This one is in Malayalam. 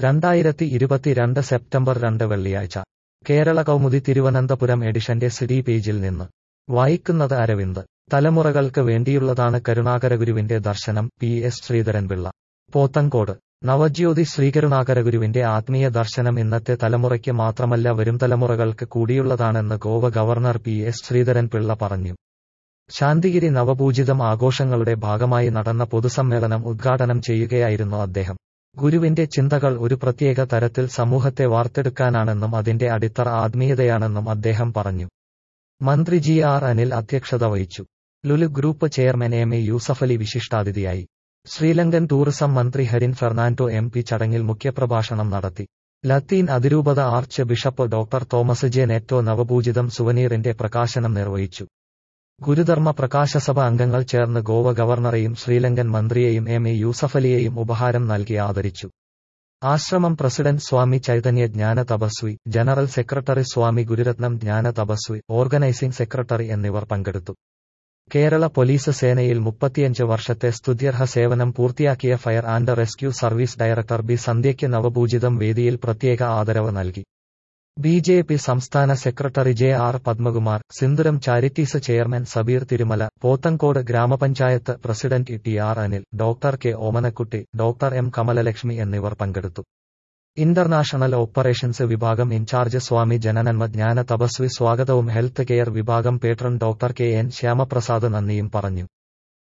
2022 സെപ്റ്റംബർ 2 വെള്ളിയാഴ്ച കേരള കൗമുദി തിരുവനന്തപുരം എഡിഷന്റെ സിഡി പേജിൽ നിന്ന് വായിക്കുന്നത് അരവിന്ദ്. തലമുറകൾക്ക് വേണ്ടിയുള്ളതാണ് കരുണാകരഗുരുവിന്റെ ദർശനം. PS ശ്രീധരൻപിള്ള, പോത്തങ്കോട്. നവജ്യോതി ശ്രീകരുണാകരഗുരുവിന്റെ ആത്മീയ ദർശനം ഇന്നത്തെ തലമുറയ്ക്ക് മാത്രമല്ല വരും തലമുറകൾക്ക് കൂടിയുള്ളതാണെന്ന് ഗോവ ഗവർണർ PS ശ്രീധരൻപിള്ള പറഞ്ഞു. ശാന്തിഗിരി നവപൂജിതം ആഘോഷങ്ങളുടെ ഭാഗമായി നടന്ന പൊതുസമ്മേളനം ഉദ്ഘാടനം ചെയ്യുകയായിരുന്നു അദ്ദേഹം. ഗുരുവിന്റെ ചിന്തകൾ ഒരു പ്രത്യേക തരത്തിൽ സമൂഹത്തെ വാർത്തെടുക്കാനാണെന്നും അതിന്റെ അടിത്തറ ആത്മീയതയാണെന്നും അദ്ദേഹം പറഞ്ഞു. മന്ത്രി GR അനിൽ അധ്യക്ഷത വഹിച്ചു. Lulu group chairman MA Yusuffali വിശിഷ്ടാതിഥിയായി. ശ്രീലങ്കൻ ടൂറിസം മന്ത്രി ഹരിൻ ഫെർണാൻഡോ MP ചടങ്ങിൽ മുഖ്യപ്രഭാഷണം നടത്തി. ലത്തീൻ അതിരൂപത archbishop doctor Thomas J Netto Navapoojitham സുവനീറിന്റെ പ്രകാശനം നിർവഹിച്ചു. ഗുരുധർമ്മ പ്രകാശസഭ അംഗങ്ങൾ ചേർന്ന് ഗോവ ഗവർണറെയും ശ്രീലങ്കൻ മന്ത്രിയെയും MA യൂസഫലിയെയും ഉപഹാരം നൽകി ആദരിച്ചു. ആശ്രമം president Swami Chaitanya Jnana Thapaswi, general secretary Swami Gururatnam Jnana Thapaswi, organising secretary എന്നിവർ പങ്കെടുത്തു. കേരള പോലീസ് സേനയിൽ 35 വർഷത്തെ സ്തുത്യർഹ സേവനം പൂർത്തിയാക്കിയ fire and rescue service director B സന്ധ്യയ്ക്ക് നവപൂജിതം വേദിയിൽ പ്രത്യേക ആദരവ് നൽകി. BJP സംസ്ഥാന സെക്രട്ടറി JR Padmakumar, Sindooram charities chairman Sabeer Thirumala, Pothencode grama panchayat president TR Anil, doctor K Omanakutty, doctor M Kamalalakshmi എന്നിവർ പങ്കെടുത്തു. ഇന്റർനാഷണൽ ഓപ്പറേഷൻസ് വിഭാഗം ഇൻചാർജ് സ്വാമി ജനനന്മ ജ്ഞാന തപസ്വി സ്വാഗതവും ഹെൽത്ത് കെയർ വിഭാഗം പേട്രൺ ഡോക്ടർ KN ശ്യാമപ്രസാദ് നന്ദിയും പറഞ്ഞു.